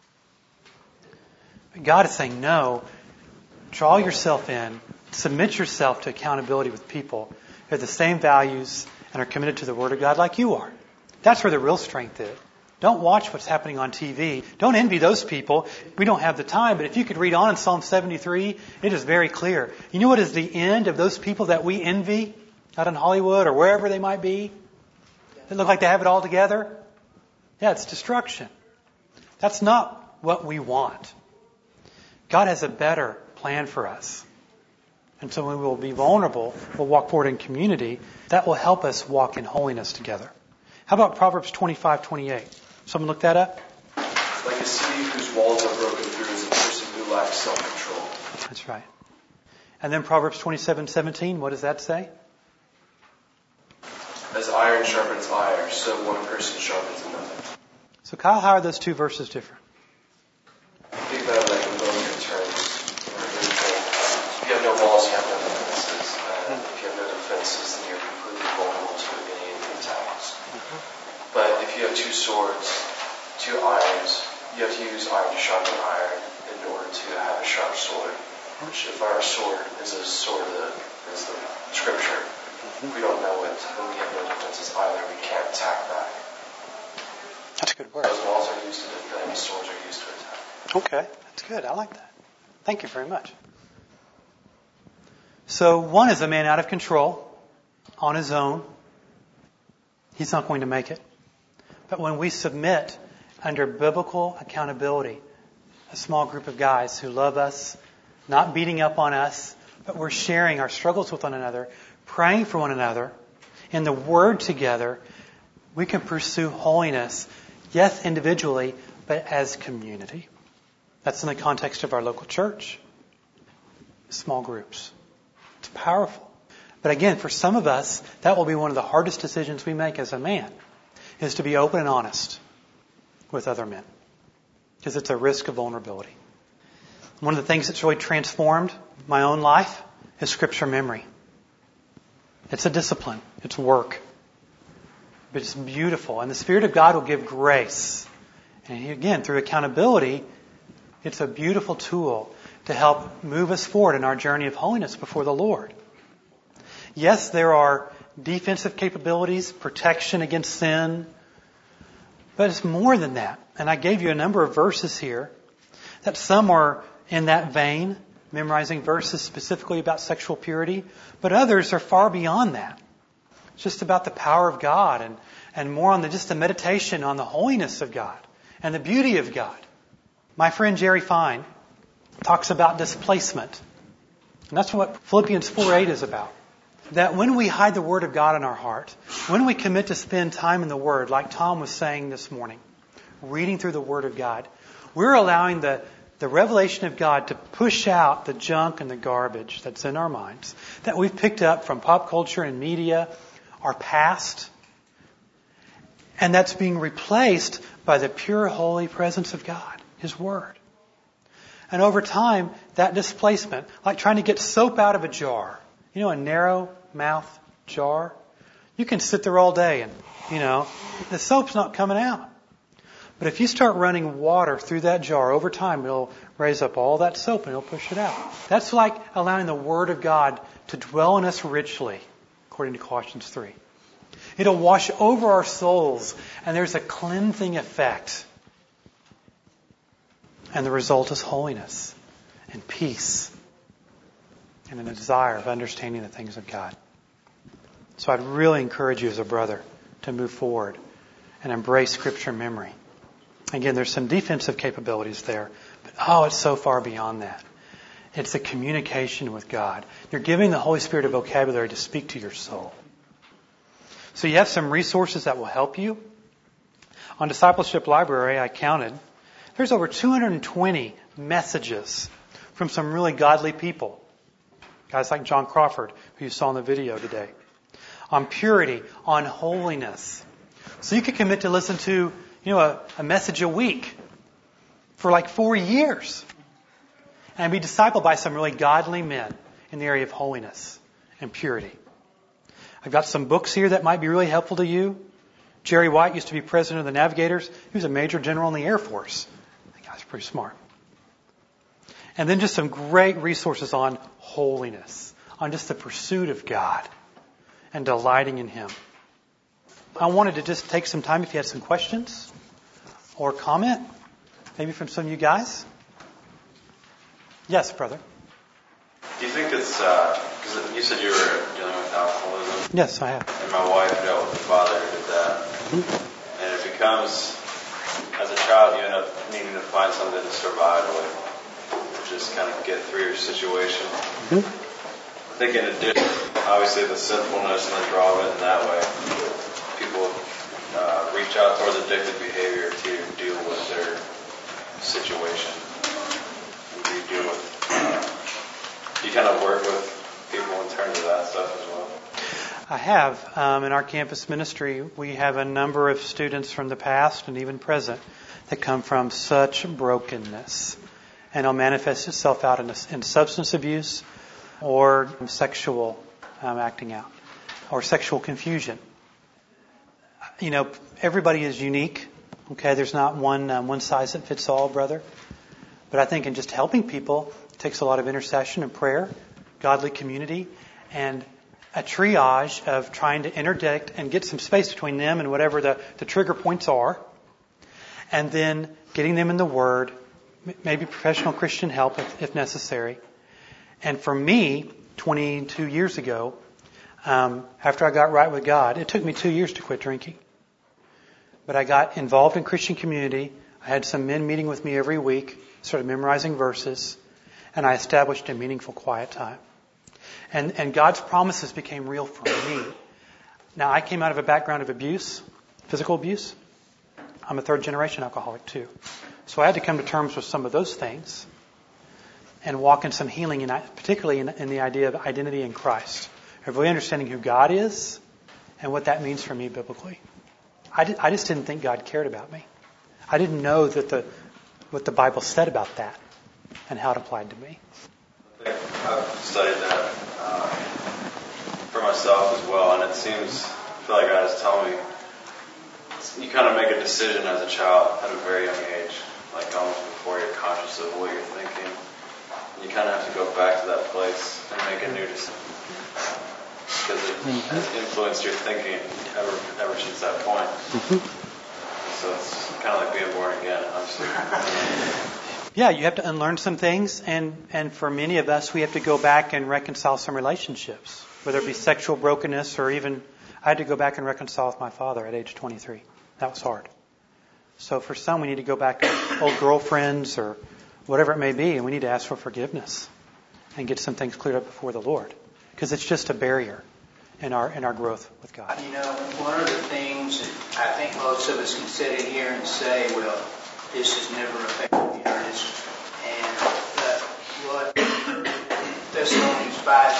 But God is saying, no, draw yourself in, submit yourself to accountability with people who have the same values and are committed to the Word of God like you are. That's where the real strength is. Don't watch what's happening on TV. Don't envy those people. We don't have the time, but if you could read on in Psalm 73, it is very clear. You know what is the end of those people that we envy out in Hollywood or wherever they might be? They look like they have it all together. Yeah, it's destruction. That's not what we want. God has a better plan for us. And so when we will be vulnerable, we'll walk forward in community. That will help us walk in holiness together. How about Proverbs 25:28? Someone look that up? Like a city whose walls are broken through is a person who lacks self-control. That's right. And then Proverbs 27:17, what does that say? As iron sharpens iron, so one person sharpens another. So Kyle, how are those two verses different? Think about it like in Roman terms. If you have no walls, you have no defenses. If you have no defenses, then you're completely vulnerable to any attacks. But if you have 2 swords, 2 irons, you have to use iron to sharpen iron in order to have a sharp sword. Which, if our sword is a sword is the scripture, we don't know it, and we have no defenses either. We can't attack back. That's a good word. Those walls are used to defend, swords are used to attack. Okay, that's good. I like that. Thank you very much. So one is a man out of control, on his own. He's not going to make it. But when we submit under biblical accountability, a small group of guys who love us, not beating up on us, but we're sharing our struggles with one another, praying for one another, in the Word together, we can pursue holiness, yes, individually, but as community. That's in the context of our local church. Small groups. It's powerful. But again, for some of us, that will be one of the hardest decisions we make as a man, is to be open and honest with other men. Because it's a risk of vulnerability. One of the things that's really transformed my own life is scripture memory. It's a discipline. It's work. But it's beautiful. And the Spirit of God will give grace. And again, through accountability, it's a beautiful tool to help move us forward in our journey of holiness before the Lord. Yes, there are defensive capabilities, protection against sin, but it's more than that. And I gave you a number of verses here that some are in that vein, memorizing verses specifically about sexual purity, but others are far beyond that. It's just about the power of God and more on just the meditation on the holiness of God and the beauty of God. My friend Jerry Fine talks about displacement. And that's what Philippians 4:8 is about. That when we hide the Word of God in our heart, when we commit to spend time in the Word, like Tom was saying this morning, reading through the Word of God, we're allowing the revelation of God to push out the junk and the garbage that's in our minds, that we've picked up from pop culture and media, our past, and that's being replaced by the pure, holy presence of God, His Word. And over time, that displacement, like trying to get soap out of a jar, a narrow mouth jar, you can sit there all day and, the soap's not coming out. But if you start running water through that jar over time, it'll raise up all that soap and it'll push it out. That's like allowing the Word of God to dwell in us richly, according to Colossians 3. It'll wash over our souls, and there's a cleansing effect. And the result is holiness and peace and a desire of understanding the things of God. So I'd really encourage you as a brother to move forward and embrace Scripture memory. Again, there's some defensive capabilities there, but it's so far beyond that. It's a communication with God. You're giving the Holy Spirit a vocabulary to speak to your soul. So you have some resources that will help you. On Discipleship Library, I counted, there's over 220 messages from some really godly people. Guys like John Crawford, who you saw in the video today. On purity, on holiness. So you could commit to listen to, a message a week for like 4 years. And be discipled by some really godly men in the area of holiness and purity. I've got some books here that might be really helpful to you. Jerry White used to be president of the Navigators. He was a major general in the Air Force. That guy's pretty smart. And then just some great resources on holiness, on just the pursuit of God and delighting in Him. I wanted to just take some time if you had some questions or comment, maybe from some of you guys. Yes, brother. Do you think it's, because you said you were dealing with alcoholism? Yes, I have. And my wife dealt with a father who did that. Mm-hmm. And it becomes, as a child, you end up needing to find something to survive with, to just kind of get through your situation. Mm-hmm. I think in addition, obviously the sinfulness and the draw of it in that way, people reach out towards addictive behavior to deal with their situation. Do you deal with, you kind of work with people in terms of that stuff as well? I have. In our campus ministry, we have a number of students from the past and even present that come from such brokenness. And it'll manifest itself out in substance abuse or sexual acting out or sexual confusion. Everybody is unique. Okay, there's not one size that fits all, brother. But I think in just helping people, it takes a lot of intercession and prayer, godly community, and a triage of trying to interdict and get some space between them and whatever the trigger points are. And then getting them in the Word, maybe professional Christian help if necessary. And for me, 22 years ago, after I got right with God, it took me 2 years to quit drinking. But I got involved in Christian community. I had some men meeting with me every week, started memorizing verses, and I established a meaningful quiet time. And God's promises became real for me. Now, I came out of a background of abuse, physical abuse. I'm a third-generation alcoholic, too. So I had to come to terms with some of those things and walk in some healing, particularly in the idea of identity in Christ, of really understanding who God is and what that means for me biblically. I just didn't think God cared about me. I didn't know that what the Bible said about that and how it applied to me. I think I've studied that for myself as well, and it seems, I feel like God is telling me, you kind of make a decision as a child at a very young age, like almost before you're conscious of what you're thinking. You kind of have to go back to that place and make a new decision. Because it has influenced your thinking ever since that point. Mm-hmm. So it's kind of like being born again, honestly. Yeah, you have to unlearn some things, and for many of us, we have to go back and reconcile some relationships, whether it be sexual brokenness or even, I had to go back and reconcile with my father at age 23. That was hard. So for some, we need to go back to old girlfriends or whatever it may be, and we need to ask for forgiveness and get some things cleared up before the Lord, because it's just a barrier in our growth with God. One of the things that I think most of us can sit in here and say, well, this has never affected me, and what Thessalonians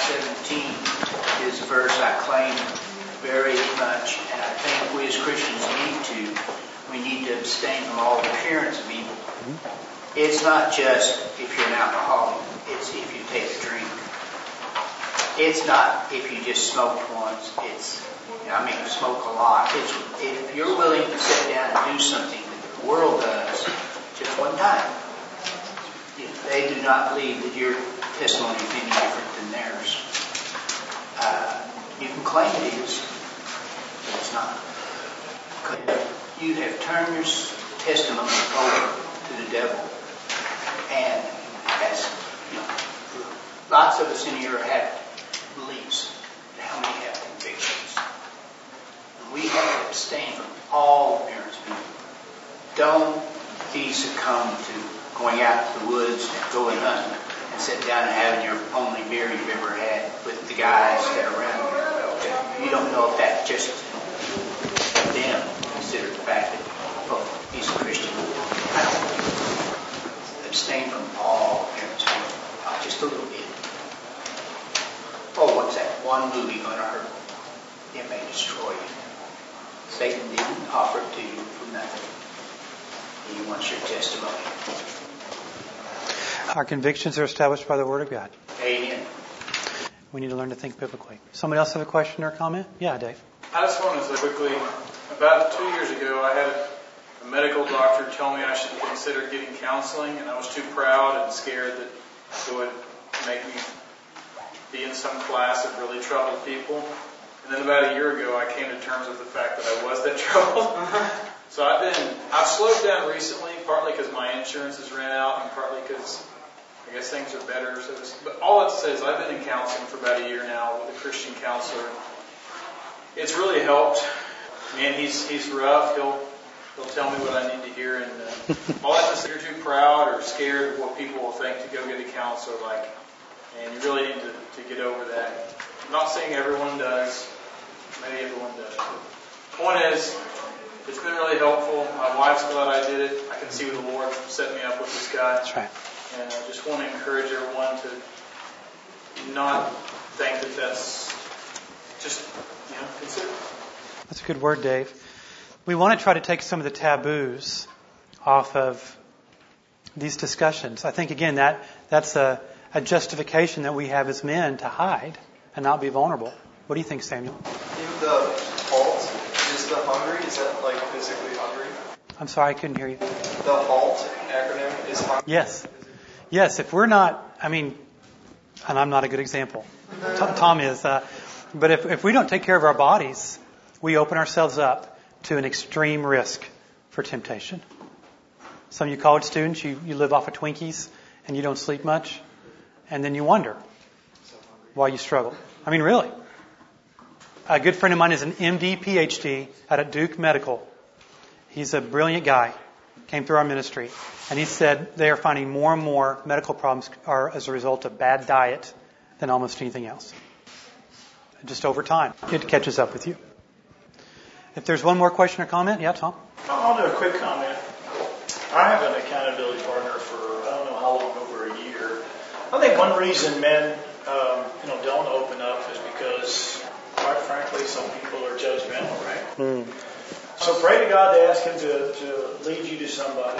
5:17 is a verse I claim very much, and I think we as Christians we need to abstain from all appearance of evil. Mm-hmm. It's not just if you're an alcoholic, it's if you take a drink. It's not if you just smoked once, smoke a lot. It's if you're willing to sit down and do something that the the world does just one time. If they do not believe that your testimony is any different than theirs, you can claim it is, but it's not. You have turned your testimony over to the devil. And as you know, lots of us in here have beliefs. How many have convictions? And we have to abstain from all appearance of evil. Don't be succumbed to going out to the woods and going hunting and sitting down and having your only beer you've ever had with the guys that are around you. You don't know if that just them consider the fact that, oh, he's a Christian. I don't abstain from all appearance of evil. Just a little bit. Oh, what's that one movie going to hurt? It may destroy you. Satan didn't offer it to you for nothing. He wants your testimony. Our convictions are established by the Word of God. Amen. We need to learn to think biblically. Somebody else have a question or comment? Yeah, Dave. I just wanted to say quickly, about 2 years ago, I had a medical doctor tell me I should consider getting counseling, and I was too proud and scared that it would make me be in some class of really troubled people. And then about a year ago, I came to terms with the fact that I was that troubled. So I've slowed down recently, partly because my insurance has ran out, and partly because I guess things are better. But all it says, I've been in counseling for about a year now with a Christian counselor. It's really helped. Man, he's rough. He'll tell me what I need to hear, and all that to say, you're too proud or scared of what people will think to go get a counselor, and you really need to get over that. I'm not saying everyone does. Maybe everyone does. The point is, it's been really helpful. My wife's glad I did it. I can see the Lord set me up with this guy. That's right. And I just want to encourage everyone to not think that that's just, consider. That's a good word, Dave. We want to try to take some of the taboos off of these discussions. I think, again, that's a justification that we have as men to hide and not be vulnerable. What do you think, Samuel? Even the HALT, is the hungry, is that like physically hungry? I'm sorry, I couldn't hear you. The HALT acronym is hungry? Yes, if we're not, and I'm not a good example. Tom is. But if we don't take care of our bodies, we open ourselves up to an extreme risk for temptation. Some of you college students, you live off of Twinkies and you don't sleep much, and then you wonder why you struggle. Really. A good friend of mine is an MD, PhD out at Duke Medical. He's a brilliant guy. Came through our ministry. And he said they are finding more and more medical problems are as a result of bad diet than almost anything else. Just over time, it catches up with you. If there's one more question or comment, yeah, Tom? I'll do a quick comment. I have an accountability partner for, I don't know how long, over a year. I think one reason men, don't open up is because, quite frankly, some people are judgmental, right? So pray to God to ask Him to lead you to somebody.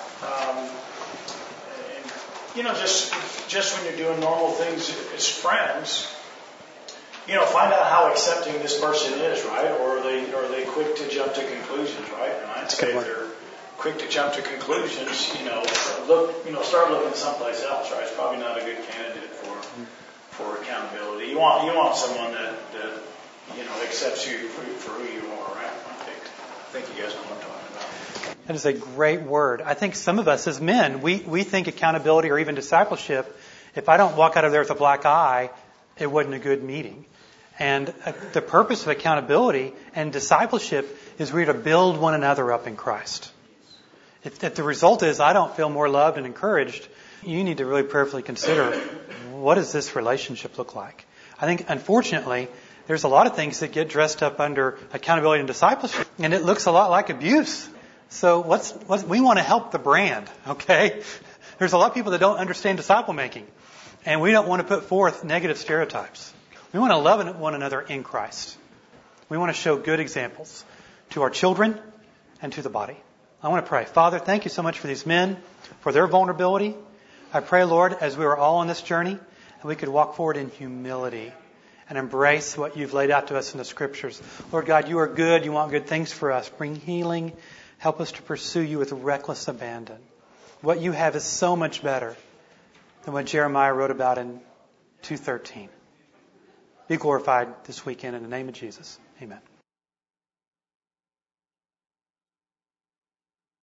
Just when you're doing normal things as friends, find out how accepting this person is, right? Or are they quick to jump to conclusions, right? And I'd say if they're quick to jump to conclusions, start looking someplace else, right? It's probably not a good candidate for accountability. You want someone that accepts you for who you are, right? I think you guys know what I'm talking about. That is a great word. I think some of us as men, we think accountability or even discipleship, if I don't walk out of there with a black eye, it wasn't a good meeting. And the purpose of accountability and discipleship is we're to build one another up in Christ. If the result is I don't feel more loved and encouraged, you need to really prayerfully consider, what does this relationship look like? I think, unfortunately, there's a lot of things that get dressed up under accountability and discipleship, and it looks a lot like abuse. So we want to help the brand, okay? There's a lot of people that don't understand disciple making, and we don't want to put forth negative stereotypes. We want to love one another in Christ. We want to show good examples to our children and to the body. I want to pray. Father, thank you so much for these men, for their vulnerability. I pray, Lord, as we are all on this journey, that we could walk forward in humility and embrace what you've laid out to us in the Scriptures. Lord God, you are good. You want good things for us. Bring healing Help us to pursue you with reckless abandon. What you have is so much better than what Jeremiah wrote about in 2:13. Be glorified this weekend in the name of Jesus. Amen.